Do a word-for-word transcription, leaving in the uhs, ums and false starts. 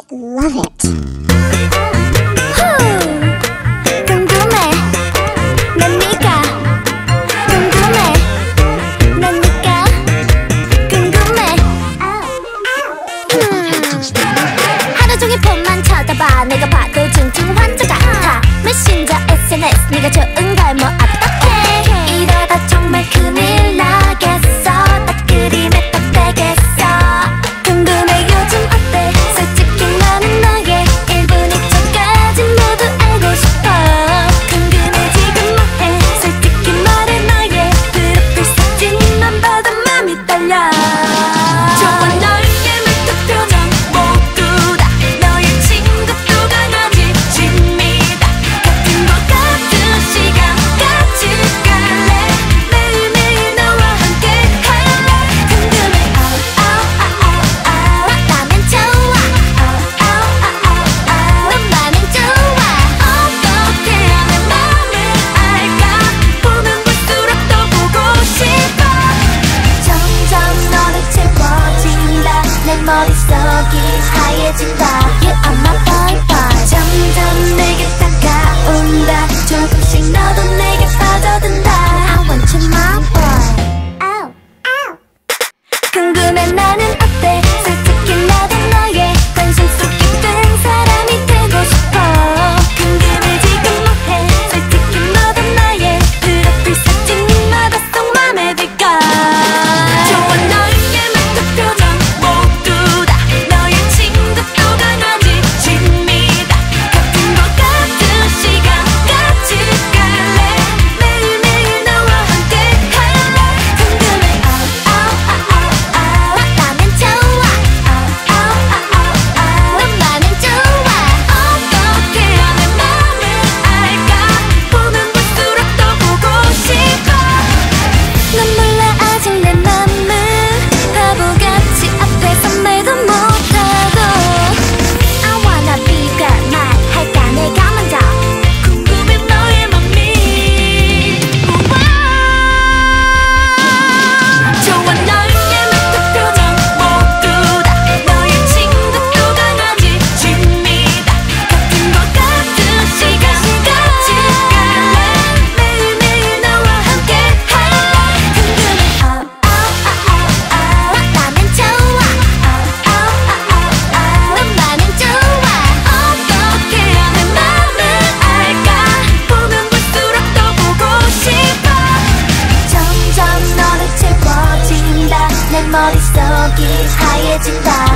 love it. 궁금해 난 네가 궁금해 난 네가 궁금해 음. 하루 종일 폰만 쳐다봐 내가 봐도 중증 환자 같아 메신저 에스엔에스 네가 좋은 걸 뭐 어떡해 이러다 정말 큰일 나겠어 딱 그림에 딱 되겠어 궁금해 요즘 어때 솔직히 나는 너의 일부 이쪽까지 모두 알고 싶어 궁금해 지금 뭐해 솔직히 말해 너의 프로필 사진만 봐도 맘이 떨려 좋아 너의 말투 표정 모두 다 너의 친구도 강아지 집니다 같은 곳 같은 시간 같이 갈래 매일매일 너와 함께 할래 궁금해 oh oh oh oh oh 나는 좋아 oh oh oh oh oh 너만은 좋아 어떻게 하면 맘을 알까 보면 볼수록 더 보고 싶어 점점 너를 채워진다 내 머릿속이 하얘진다 You are my boy boy 점점 내게 다가온다 조금씩 너도 내게 빠져든다 I want you my boy oh, oh. 궁금해 나는 어때 솔직히 나도 너의 관심 속 깊은 사람이 되고 싶어 궁금해 지금 뭐해 솔직히 너도 나의 프로필 사진마다 속 맘에 들까 좋아 너의 말투 표정 모두 다 너의 친구도 강아지 집니다 같은 곳 같은 시간 같이 갈래 매일매일 너와 함께 할래 궁금해 oh oh oh oh oh 나는 좋아 oh oh oh oh oh 너만은 좋아 어떻게 하면 맘을 알까 보면 볼수록 더 보고 싶어 난 몰라 아직 내 맘을 바보같이 앞에서 말도 못하고 I wanna be girl 말할까 내가 먼저 궁금해 너의 맘이 우와. 좋아 너의 말투 표정 모두 다 너의 친구도 강아지 집니다 같은 곳 같은 시간 같이 갈래 매일매일 너와 함께 할래 궁금해 oh oh oh oh oh 나는 좋아 oh oh oh oh 너만은 좋아 어떻게 하면 맘을 알까 보면 볼수록 더 보고 싶어 점점 너를 채워진다 내 머릿속이 하얘진다